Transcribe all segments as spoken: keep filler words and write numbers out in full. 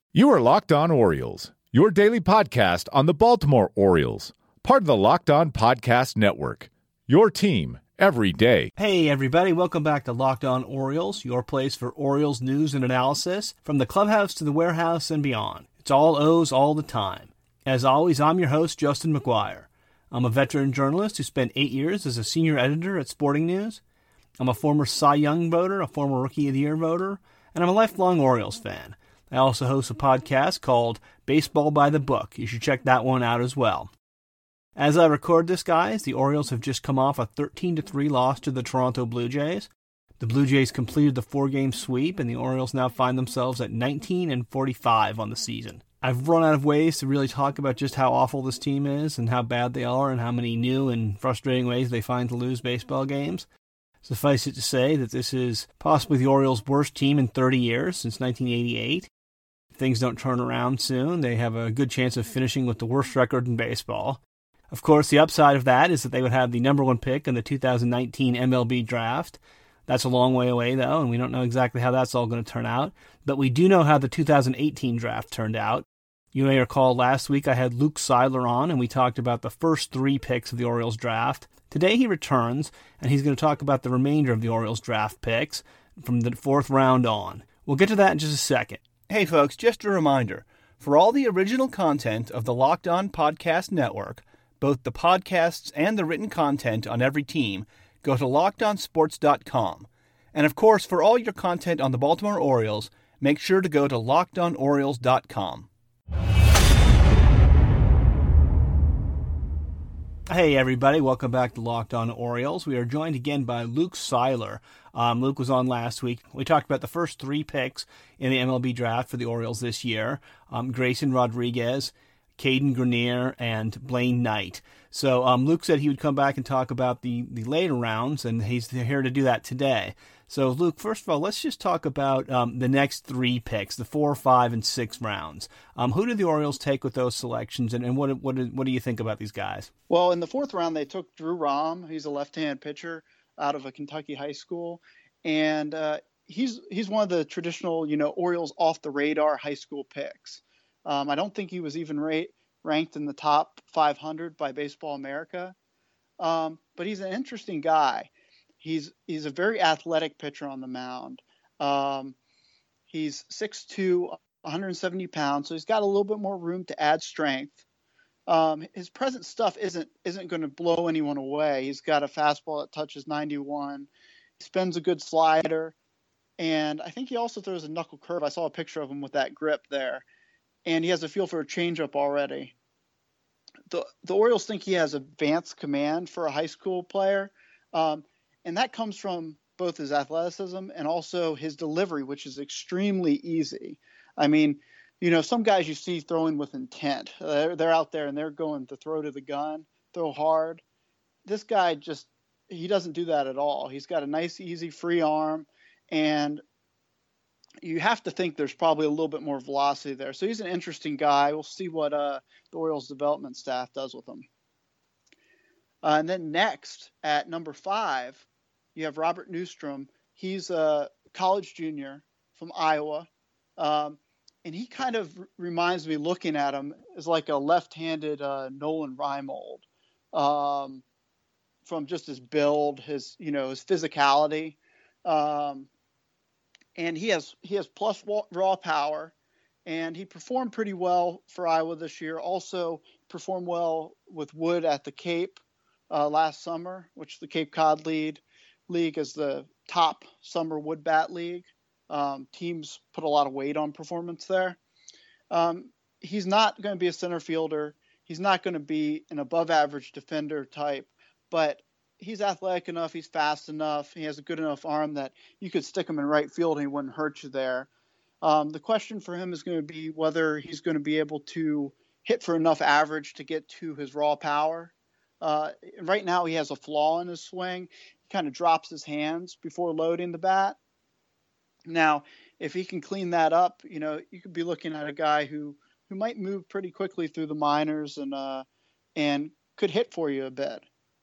You are Locked On Orioles, your daily podcast on the Baltimore Orioles, part of the Locked On Podcast Network, your team every day. Hey everybody, welcome back to Locked On Orioles, your place for Orioles news and analysis, from the clubhouse to the warehouse and beyond. It's all O's all the time. As always, I'm your host, Justin McGuire. I'm a veteran journalist who spent eight years as a senior editor at Sporting News. I'm a former Cy Young voter, a former Rookie of the Year voter, and I'm a lifelong Orioles fan. I also host a podcast called Baseball by the Book. You should check that one out as well. As I record this, guys, the Orioles have just come off a thirteen to three loss to the Toronto Blue Jays. The Blue Jays completed the four-game sweep, and the Orioles now find themselves at nineteen and forty-five on the season. I've run out of ways to really talk about just how awful this team is and how bad they are and how many new and frustrating ways they find to lose baseball games. Suffice it to say that this is possibly the Orioles' worst team in thirty years, since nineteen eighty-eight. Things don't turn around soon, they have a good chance of finishing with the worst record in baseball. Of course, the upside of that is that they would have the number one pick in the two thousand nineteen M L B draft. That's a long way away, though, and we don't know exactly how that's all going to turn out. But we do know how the two thousand eighteen draft turned out. You may recall last week I had Luke Seiler on, and we talked about the first three picks of the Orioles draft. Today he returns, and he's going to talk about the remainder of the Orioles draft picks from the fourth round on. We'll get to that in just a second. Hey folks, just a reminder, for all the original content of the Locked On Podcast Network, both the podcasts and the written content on every team, go to locked on sports dot com. And of course, for all your content on the Baltimore Orioles, make sure to go to locked on orioles dot com. Hey everybody, welcome back to Locked On Orioles. We are joined again by Luke Seiler. Um, Luke was on last week. We talked about the first three picks in the M L B draft for the Orioles this year. Um, Grayson Rodriguez, Caden Grenier, and Blaine Knight. So um, Luke said he would come back and talk about the, the later rounds, and he's here to do that today. So Luke, first of all, let's just talk about um, the next three picks, the four, five, and six rounds. Um, who did the Orioles take with those selections, and, and what, what, what do you think about these guys? Well, in the fourth round, they took Drew Rom. He's a left-hand pitcher out of a Kentucky high school, and uh, he's he's one of the traditional, you know, Orioles off-the-radar high school picks. Um, I don't think he was even rate, ranked in the top five hundred by Baseball America, um, but he's an interesting guy. He's he's a very athletic pitcher on the mound. Um, he's six two, one hundred seventy pounds, so he's got a little bit more room to add strength. Um, his present stuff isn't isn't going to blow anyone away. He's got a fastball that touches ninety-one. He spins a good slider, and I think he also throws a knuckle curve. I saw a picture of him with that grip there, and he has a feel for a changeup already. The the Orioles think he has advanced command for a high school player. Um, And that comes from both his athleticism and also his delivery, which is extremely easy. I mean, you know, some guys you see throwing with intent. They're, they're out there and they're going to throw to the gun, throw hard. This guy just, he doesn't do that at all. He's got a nice, easy, free arm. And you have to think there's probably a little bit more velocity there. So he's an interesting guy. We'll see what uh, the Orioles development staff does with him. Uh, and then next at number five, you have Robert Newstrom. He's a college junior from Iowa. Um, and he kind of r- reminds me, looking at him, is like a left-handed uh, Nolan Reimold, um, from just his build, his, you know, his physicality. Um, and he has, he has plus raw power, and he performed pretty well for Iowa this year. Also performed well with Wood at the Cape uh, last summer, which the Cape Cod League League is the top summer wood bat league. Um, teams put a lot of weight on performance there. Um, he's not going to be a center fielder. He's not going to be an above average defender type, but he's athletic enough. He's fast enough. He has a good enough arm that you could stick him in right field and he wouldn't hurt you there. Um, the question for him is going to be whether he's going to be able to hit for enough average to get to his raw power. Uh, right now he has a flaw in his swing. He kind of drops his hands before loading the bat. Now, if he can clean that up, you know, you could be looking at a guy who, who might move pretty quickly through the minors and, uh, and could hit for you a bit.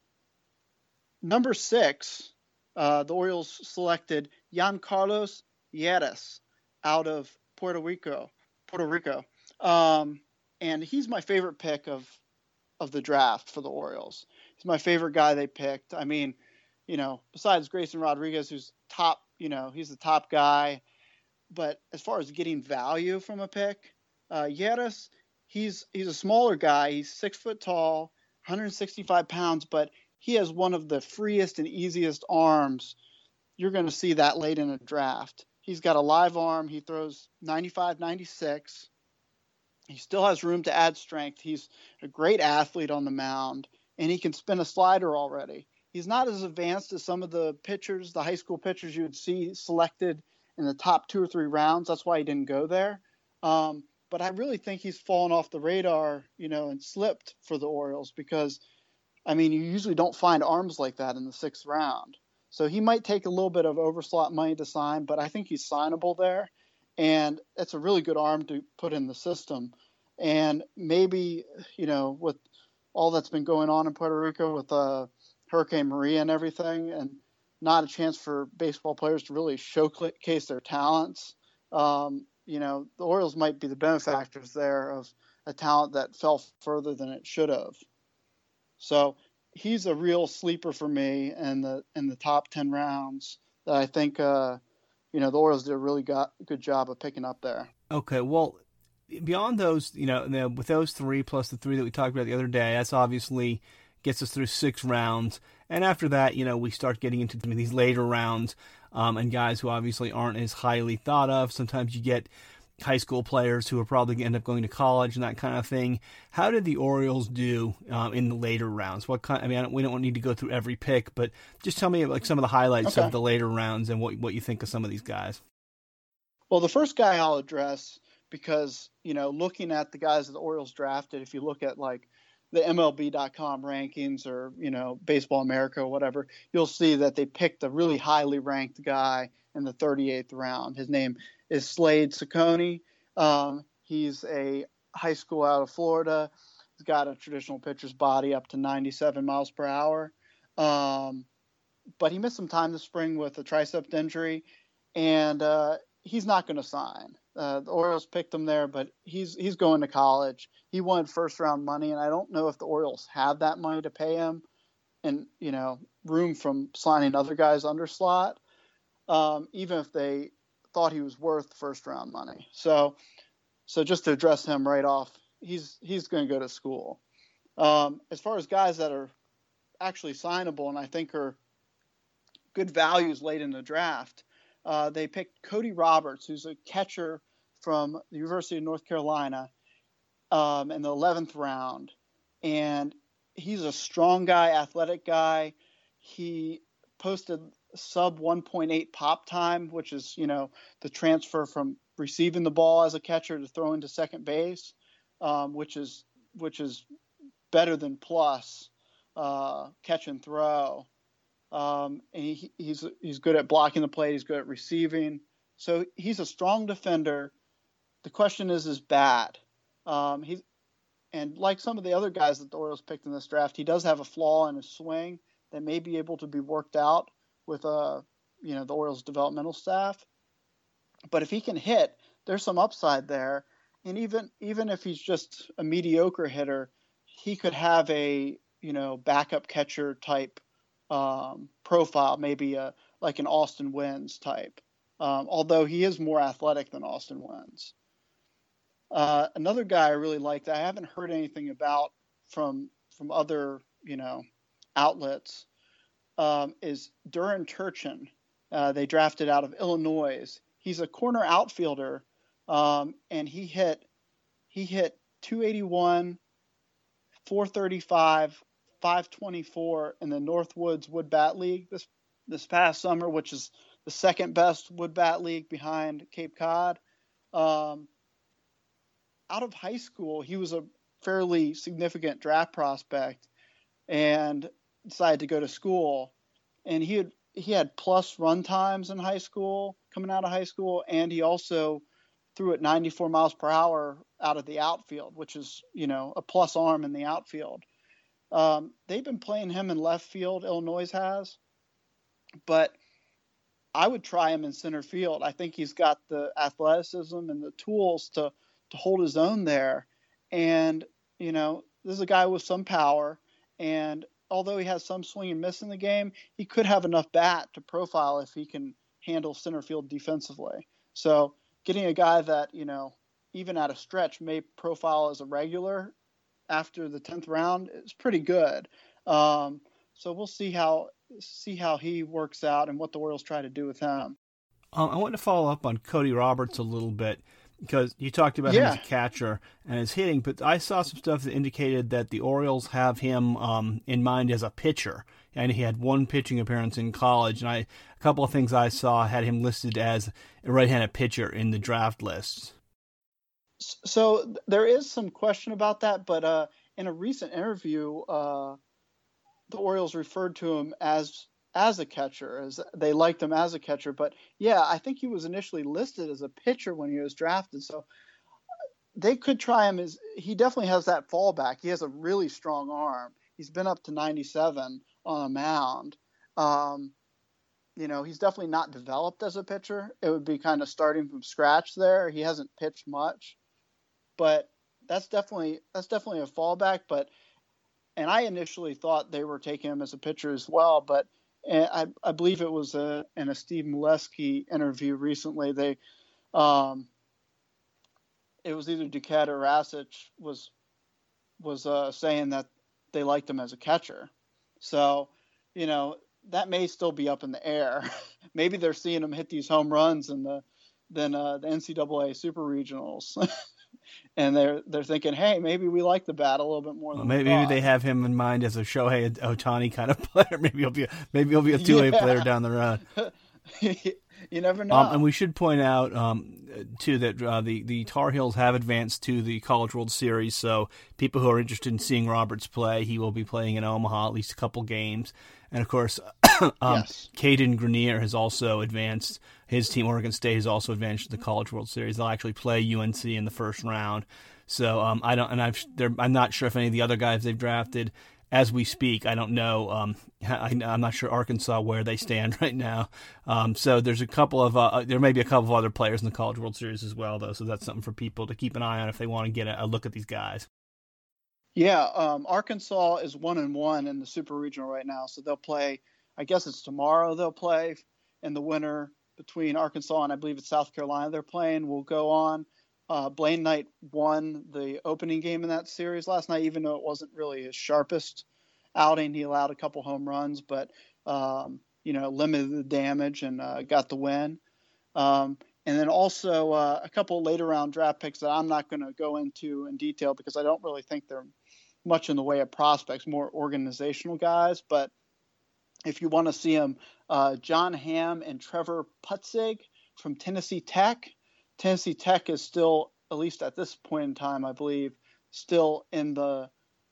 Number six, uh, the Orioles selected Giancarlos Yeres out of Puerto Rico. Puerto Rico. Um, and he's my favorite pick of of the draft for the Orioles. He's my favorite guy they picked. I mean, you know, besides Grayson Rodriguez, who's top, you know, he's the top guy. But as far as getting value from a pick, uh, Yeris, he's he's a smaller guy. He's six foot tall, one hundred sixty-five pounds, but he has one of the freest and easiest arms. You're going to see that late in a draft. He's got a live arm. He throws ninety-five, ninety-six. He still has room to add strength. He's a great athlete on the mound, and he can spin a slider already. He's not as advanced as some of the pitchers, the high school pitchers you would see selected in the top two or three rounds. That's why he didn't go there. Um, but I really think he's fallen off the radar, you know, and slipped for the Orioles because, I mean, you usually don't find arms like that in the sixth round. So he might take a little bit of overslot money to sign, but I think he's signable there. And it's a really good arm to put in the system. And maybe, you know, with all that's been going on in Puerto Rico with uh, Hurricane Maria and everything, and not a chance for baseball players to really showcase their talents, um, you know, the Orioles might be the benefactors there of a talent that fell further than it should have. So he's a real sleeper for me in the in the top ten rounds that I think, uh, you know, the Orioles did a really got, good job of picking up there. Okay, well, beyond those, you know, with those three plus the three that we talked about the other day, that's obviously gets us through six rounds. And after that, you know, we start getting into these later rounds um, and guys who obviously aren't as highly thought of. Sometimes you get high school players who are probably going to end up going to college and that kind of thing. How did the Orioles do um, in the later rounds? What kind? I mean, I don't, we don't need to go through every pick, but just tell me like some of the highlights okay. of the later rounds and what what you think of some of these guys. Well, the first guy I'll address, because, you know, looking at the guys that the Orioles drafted, if you look at like the M L B dot com rankings or, you know, Baseball America or whatever, you'll see that they picked a really highly ranked guy in the thirty-eighth round. His name is Slade Cecconi. Um, he's a high school out of Florida. He's got a traditional pitcher's body up to ninety-seven miles per hour. Um, but he missed some time this spring with a tricep injury, and uh, he's not going to sign. Uh, the Orioles picked him there, but he's he's going to college. He wanted first round money, and I don't know if the Orioles have that money to pay him, and you know, room from signing other guys under slot, um, even if they thought he was worth first round money. So, so just to address him right off, he's he's going to go to school. Um, as far as guys that are actually signable, and I think are good values late in the draft. Uh, they picked Cody Roberts, who's a catcher from the University of North Carolina, um, in the eleventh round. And he's a strong guy, athletic guy. He posted sub one point eight pop time, which is, you know, the transfer from receiving the ball as a catcher to throwing to second base, um, which is which is better than plus uh, catch and throw. Um, and he, he's he's good at blocking the plate. He's good at receiving. So he's a strong defender. The question is his bat. Um, he's and like some of the other guys that the Orioles picked in this draft, he does have a flaw in his swing that may be able to be worked out with uh you know the Orioles developmental staff. But if he can hit, there's some upside there. And even even if he's just a mediocre hitter, he could have a you know backup catcher type um, profile, maybe a, like an Austin Wynns type, um, although he is more athletic than Austin Wynns. Uh, another guy I really liked, I haven't heard anything about from from other you know outlets, um, is Duran Turchin. Uh, they drafted out of Illinois. He's a corner outfielder, um, and he hit he hit two eighty-one, four thirty-five, five twenty-four in the Northwoods Wood Bat League this this past summer, which is the second best wood bat league behind Cape Cod. Um, out of high school, he was a fairly significant draft prospect and decided to go to school. And he had he had plus run times in high school, coming out of high school, and he also threw at ninety-four miles per hour out of the outfield, which is, you know, a plus arm in the outfield. Um, they've been playing him in left field, Illinois has, but I would try him in center field. I think he's got the athleticism and the tools to to hold his own there. And, you know, this is a guy with some power, and although he has some swing and miss in the game, he could have enough bat to profile if he can handle center field defensively. So getting a guy that, you know, even at a stretch may profile as a regular after the tenth round is pretty good. Um, so we'll see how see how he works out and what the Orioles try to do with him. Um, I want to follow up on Cody Roberts a little bit, because you talked about yeah. him as a catcher and his hitting, but I saw some stuff that indicated that the Orioles have him um, in mind as a pitcher. And he had one pitching appearance in college, and I, a couple of things I saw had him listed as a right-handed pitcher in the draft lists. So there is some question about that, but uh, in a recent interview, uh, the Orioles referred to him as as a catcher, as they liked him as a catcher. But yeah, I think he was initially listed as a pitcher when he was drafted. So they could try him as, he definitely has that fallback. He has a really strong arm. He's been up to ninety-seven on a mound. Um, you know, he's definitely not developed as a pitcher. It would be kind of starting from scratch there. He hasn't pitched much, but that's definitely, that's definitely a fallback. But, and I initially thought they were taking him as a pitcher as well, but and I, I believe it was a, in a Steve Molesky interview recently. They, um, it was either Duquette or Rasich was was uh, saying that they liked him as a catcher. So, you know, that may still be up in the air. Maybe they're seeing him hit these home runs in the then uh, the N C double A Super Regionals. And they're they're thinking, hey, maybe we like the bat a little bit more. Well, than maybe, we maybe they have him in mind as a Shohei Ohtani kind of player. Maybe he'll be a, maybe he'll be a two-way yeah. player down the road. You never know. Um, and we should point out um, too that uh, the the Tar Heels have advanced to the College World Series. So people who are interested in seeing Roberts play, he will be playing in Omaha at least a couple games. And of course, um, yes. Caden Grenier has also advanced. His team, Oregon State, has also advanced to the College World Series. They'll actually play U N C in the first round. So um, I don't, and I've, I'm not sure if any of the other guys they've drafted, as we speak, I don't know. Um, I, I'm not sure Arkansas where they stand right now. Um, so there's a couple of, uh, there may be a couple of other players in the College World Series as well, though. So that's something for people to keep an eye on if they want to get a, a look at these guys. Yeah, um, Arkansas is one and one in the Super Regional right now, so they'll play. I guess it's tomorrow they'll play, and the winner between Arkansas and I believe it's South Carolina they're playing will go on. Uh, Blaine Knight won the opening game in that series last night, even though it wasn't really his sharpest outing. He allowed a couple home runs, but um, you know, limited the damage and uh, got the win. Um, and then also uh, a couple later round draft picks that I'm not going to go into in detail because I don't really think they're much in the way of prospects, more organizational guys. But if you want to see them, uh, John Hamm and Trevor Putzig from Tennessee Tech. Tennessee Tech is still, at least at this point in time, I believe, still in the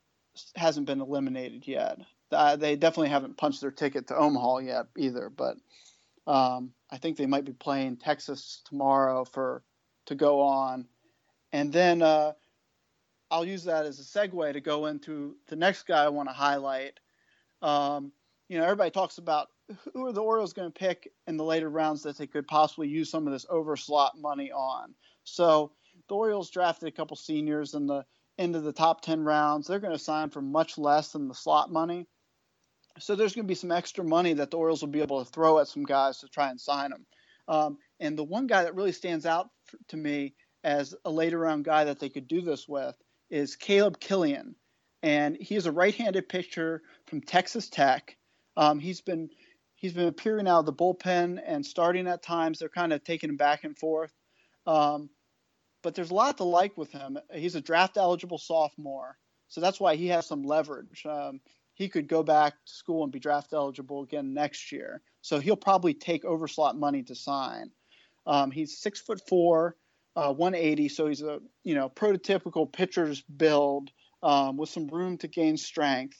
hasn't been eliminated yet. Uh, they definitely haven't punched their ticket to Omaha yet either. But um, I think they might be playing Texas tomorrow for to go on, and then. Uh, I'll use that as a segue to go into the next guy I want to highlight. Um, you know, everybody talks about who are the Orioles going to pick in the later rounds that they could possibly use some of this overslot money on. So the Orioles drafted a couple seniors in the end of the top ten rounds. They're going to sign for much less than the slot money. So there's going to be some extra money that the Orioles will be able to throw at some guys to try and sign them. Um, and the one guy that really stands out for, to me as a later round guy that they could do this with is Caleb Killian, and he's a right-handed pitcher from Texas Tech. Um, he's been he's been appearing out of the bullpen and starting at times. They're kind of taking him back and forth, um, but there's a lot to like with him. He's a draft-eligible sophomore, so that's why he has some leverage. Um, he could go back to school and be draft-eligible again next year, so he'll probably take overslot money to sign. Um, he's six foot four. Uh, one eighty, so he's a you know prototypical pitcher's build um, with some room to gain strength.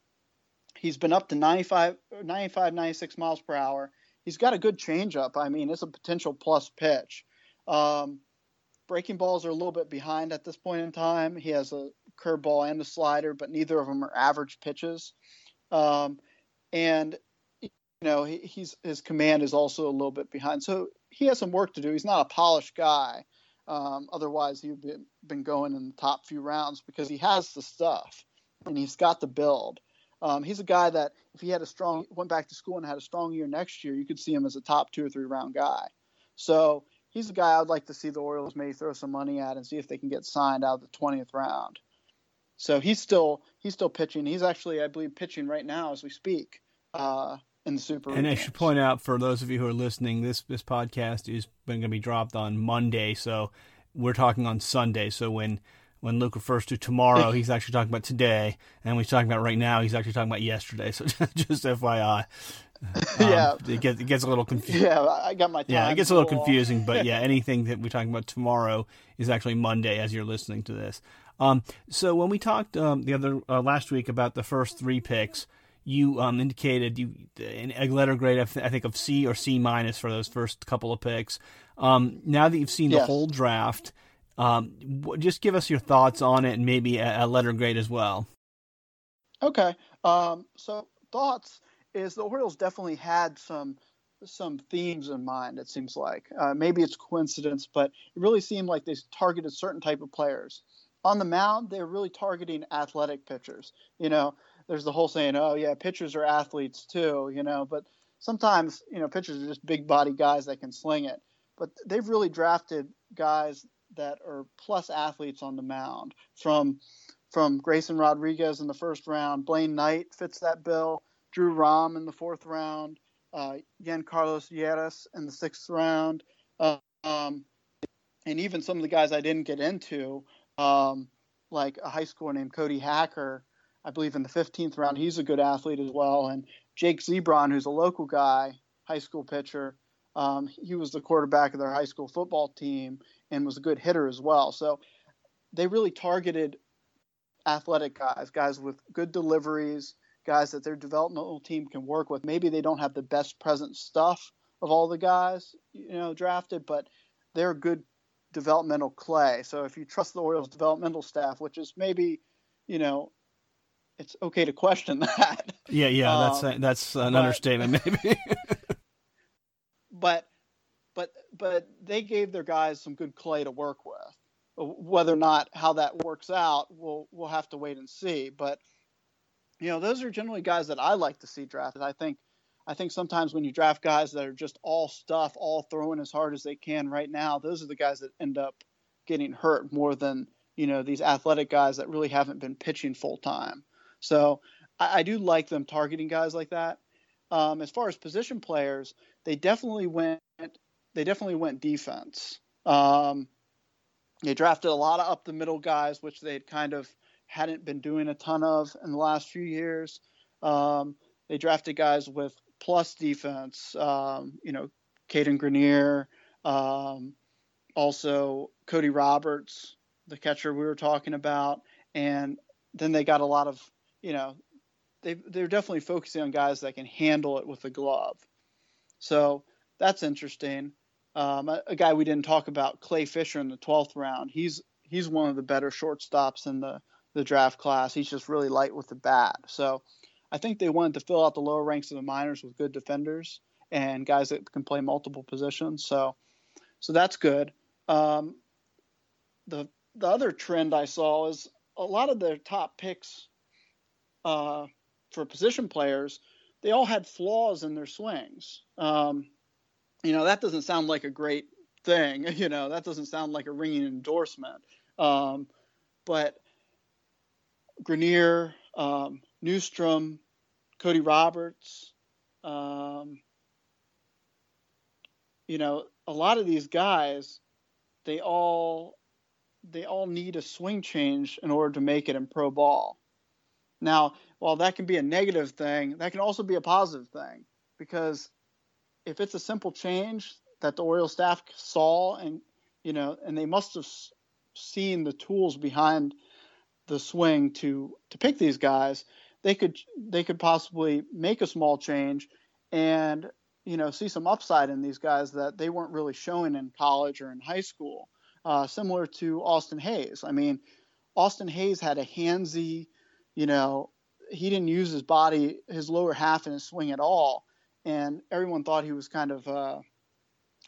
He's been up to ninety-five, ninety-five, ninety-six miles per hour. He's got a good changeup. I mean, it's a potential plus pitch. Um, breaking balls are a little bit behind at this point in time. He has a curveball and a slider, but neither of them are average pitches. Um, and you know he, he's his command is also a little bit behind. So he has some work to do. He's not a polished guy. Um, otherwise, he'd been, been going in the top few rounds because he has the stuff and he's got the build. Um, he's a guy that if he had a strong, went back to school and had a strong year next year, you could see him as a top two or three round guy. So he's a guy I'd like to see the Orioles maybe throw some money at and see if they can get signed out of the twentieth round. So he's still he's still pitching. He's actually, I believe, pitching right now as we speak uh, in the Super League. And I should point out for those of you who are listening, this this podcast is going to be dropped on Monday, so we're talking on Sunday. So when when Luke refers to tomorrow, he's actually talking about today, and when he's talking about right now, he's actually talking about yesterday. So just F Y I. Um, yeah, it gets it gets a little confusing. Yeah, I got my time. Yeah, it gets a little confusing, but yeah, anything that we're talking about tomorrow is actually Monday as you're listening to this. Um, so when we talked um, the other uh, last week about the first three picks, you um, indicated you in a letter grade, I think, of C or C minus for those first couple of picks. Um, now that you've seen the yes. whole draft, um, w- just give us your thoughts on it and maybe a, a letter grade as well. Okay. Um, so thoughts is the Orioles definitely had some some themes in mind, it seems like. Uh, maybe it's coincidence, but it really seemed like they targeted certain type of players. On the mound, they're really targeting athletic pitchers. You know, there's the whole saying, oh, yeah, pitchers are athletes too, you know, but sometimes, you know, pitchers are just big body guys that can sling it. But they've really drafted guys that are plus athletes on the mound. From from Grayson Rodriguez in the first round, Blaine Knight fits that bill, Drew Rahm in the fourth round, uh, Giancarlo Yeras in the sixth round, uh, um, and even some of the guys I didn't get into, um, like a high schooler named Cody Hacker, I believe in the fifteenth round. He's a good athlete as well. And Jake Zebron, who's a local guy, high school pitcher, um, he was the quarterback of their high school football team and was a good hitter as well. So they really targeted athletic guys, guys with good deliveries, guys that their developmental team can work with. Maybe they don't have the best present stuff of all the guys, you know, drafted, but they're good developmental clay. So if you trust the Orioles developmental staff, which is maybe, you know, it's okay to question that. Yeah, yeah, um, that's a, that's an but, understatement, maybe. but but but they gave their guys some good clay to work with. Whether or not how that works out, we'll we'll have to wait and see. But you know, those are generally guys that I like to see drafted. I think I think sometimes when you draft guys that are just all stuff, all throwing as hard as they can right now, those are the guys that end up getting hurt more than, you know, these athletic guys that really haven't been pitching full time. So I, I do like them targeting guys like that. Um, as far as position players, they definitely went they definitely went defense. Um, they drafted a lot of up the middle guys, which they had kind of hadn't been doing a ton of in the last few years. Um, they drafted guys with plus defense, um, you know, Caden Grenier, um, also Cody Roberts, the catcher we were talking about. And then they got a lot of, you know, they they're definitely focusing on guys that can handle it with the glove. So that's interesting. Um, a, a guy we didn't talk about, Clay Fisher in the twelfth round. He's he's one of the better shortstops in the, the draft class. He's just really light with the bat. So I think they wanted to fill out the lower ranks of the minors with good defenders and guys that can play multiple positions. So so that's good. Um, the the other trend I saw is a lot of their top picks uh, for position players, they all had flaws in their swings. Um, you know, that doesn't sound like a great thing. You know, that doesn't sound like a ringing endorsement. Um, but Grenier, um, Newstrom, Cody Roberts, um, you know, a lot of these guys, they all they all need a swing change in order to make it in pro ball. Now, while that can be a negative thing, that can also be a positive thing, because if it's a simple change that the Orioles staff saw and, you know, and they must have seen the tools behind the swing to, to pick these guys, they could, they could possibly make a small change and, you know, see some upside in these guys that they weren't really showing in college or in high school. Uh, similar to Austin Hayes. I mean, Austin Hayes had a handsy, you know, he didn't use his body, his lower half in his swing at all. And everyone thought he was kind of uh,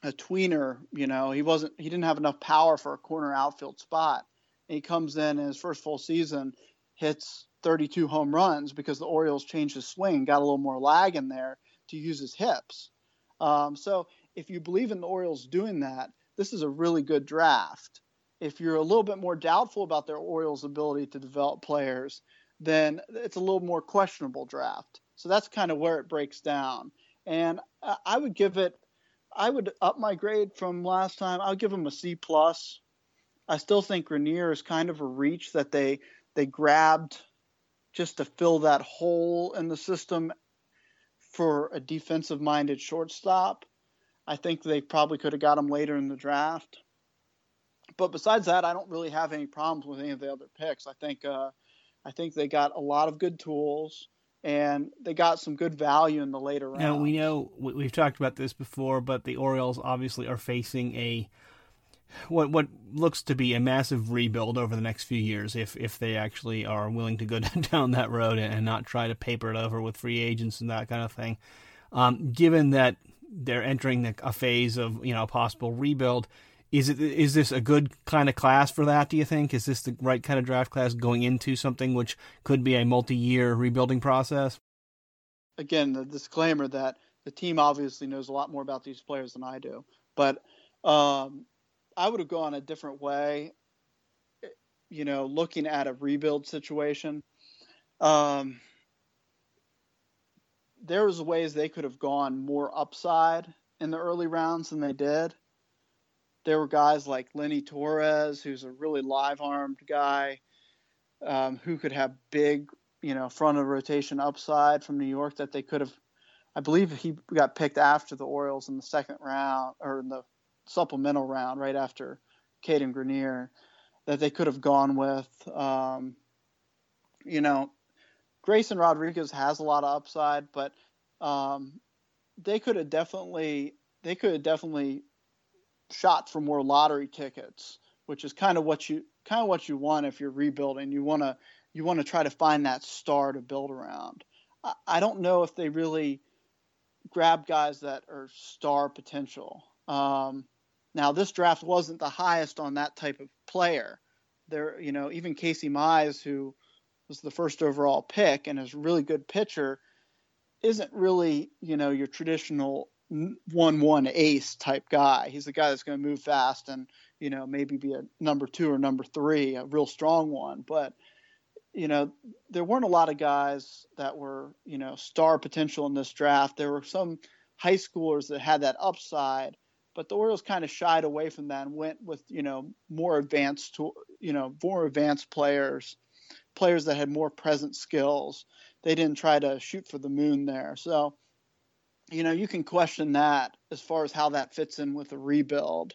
a tweener. You know, he wasn't he didn't have enough power for a corner outfield spot. And he comes in in his first full season, hits thirty-two home runs because the Orioles changed his swing, got a little more lag in there to use his hips. Um, so if you believe in the Orioles doing that, this is a really good draft. If you're a little bit more doubtful about their Orioles' ability to develop players, then it's a little more questionable draft. So that's kind of where it breaks down. And I would give it, I would up my grade from last time. I'll give them a C plus. I still think Grenier is kind of a reach that they they grabbed just to fill that hole in the system for a defensive-minded shortstop. I think they probably could have got him later in the draft. But besides that, I don't really have any problems with any of the other picks. I think uh, I think they got a lot of good tools, and they got some good value in the later rounds. Now, we know, we've talked about this before, but the Orioles obviously are facing a what what looks to be a massive rebuild over the next few years if if they actually are willing to go down that road and not try to paper it over with free agents and that kind of thing. Um, given that they're entering a phase of, you know, possible rebuild, is it is this a good kind of class for that, do you think? Is this the right kind of draft class going into something which could be a multi-year rebuilding process? Again, the disclaimer that the team obviously knows a lot more about these players than I do, but um, I would have gone a different way, you know, looking at a rebuild situation. Um, there was ways they could have gone more upside in the early rounds than they did. There were guys like Lenny Torres, who's a really live-armed guy, um, who could have big, you know, front of rotation upside from New York that they could have. I believe he got picked after the Orioles in the second round or in the supplemental round right after Caden Grenier, that they could have gone with. Um, you know, Grayson Rodriguez has a lot of upside, but um, they could have definitely they could have definitely shot for more lottery tickets, which is kind of what you kind of what you want if you're rebuilding. You want to you want to try to find that star to build around. I, I don't know if they really grab guys that are star potential. Um, now, this draft wasn't the highest on that type of player. There, you know, even Casey Mize, who was the first overall pick and is a really good pitcher, isn't really, you know, your traditional one one ace type guy. He's the guy that's going to move fast and, you know, maybe be a number two or number three, a real strong one. But, you know, there weren't a lot of guys that were, you know, star potential in this draft. There were some high schoolers that had that upside, but the Orioles kind of shied away from that and went with, you know, more advanced, to, you know, more advanced players, players that had more present skills. They didn't try to shoot for the moon there. So, you know, you can question that as far as how that fits in with the rebuild.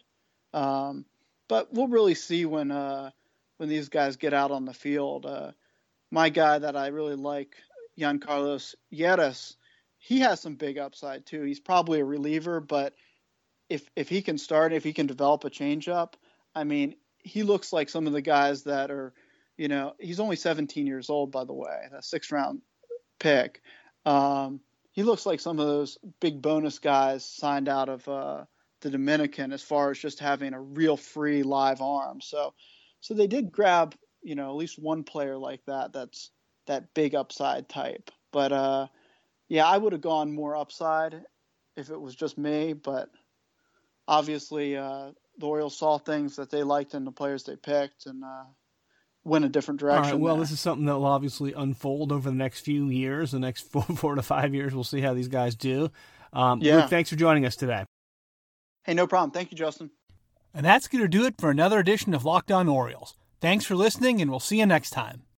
Um, but we'll really see when uh, when these guys get out on the field. Uh, my guy that I really like, Giancarlo Yeras, he has some big upside too. He's probably a reliever, but if if he can start, if he can develop a changeup, I mean, he looks like some of the guys that are, you know, he's only seventeen years old, by the way, a sixth round pick. Um, he looks like some of those big bonus guys signed out of uh, the Dominican as far as just having a real free live arm. So, so they did grab, you know, at least one player like that. That's that big upside type. But uh, yeah, I would have gone more upside if it was just me. But obviously, uh, the Orioles saw things that they liked in the players they picked and uh, went a different direction. All right, well, there. This is something that will obviously unfold over the next few years, the next four, four to five years. We'll see how these guys do. Um, yeah. Luke, thanks for joining us today. Hey, no problem. Thank you, Justin. And that's going to do it for another edition of Locked On Orioles. Thanks for listening, and we'll see you next time.